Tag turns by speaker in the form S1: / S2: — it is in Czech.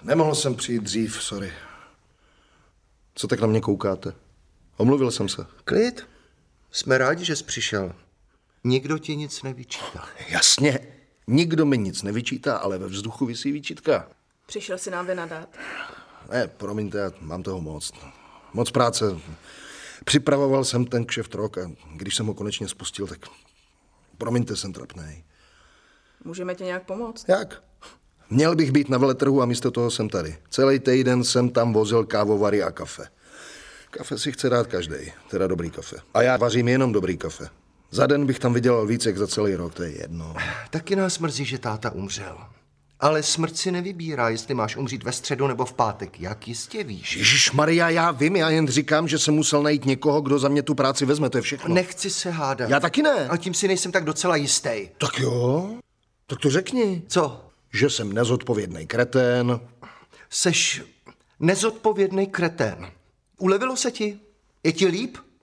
S1: Nemohl jsem přijít dřív, sorry. Co tak na mě koukáte? Omluvil jsem se.
S2: Klid. Jsme rádi, že jsi přišel. Nikdo ti nic nevyčítá.
S1: Jasně. Nikdo mi nic nevyčítá, ale ve vzduchu visí výčitka.
S3: Přišel si nám vynadat.
S1: Ne, promiňte, já mám toho moc. Moc práce. Připravoval jsem ten kšeft rok a když jsem ho konečně spustil, tak promiňte, jsem trapnej.
S3: Můžeme ti nějak pomoct?
S1: Jak? Měl bych být na veletrhu a místo toho jsem tady. Celý týden jsem tam vozil kávovary a kafe. Kafe si chce dát každej, teda dobrý kafe. A já vařím jenom dobrý kafe. Za den bych tam vydělal víc, jak za celý rok, to je jedno.
S2: Taky nás mrzí, že táta umřel. Ale smrt si nevybírá, jestli máš umřít ve středu nebo v pátek. Jak jistě víš.
S1: Ježišmarja, já vím, já jen říkám, že jsem musel najít někoho, kdo za mě tu práci vezme, to je všechno.
S2: Nechci se hádat.
S1: Já taky ne.
S2: A tím si nejsem tak docela jistý.
S1: Tak jo, tak to řekni.
S2: Co?
S1: Že jsem nezodpovědný kretén.
S2: Seš nezodpovědný kretén. Ulevilo se ti? Je ti líp?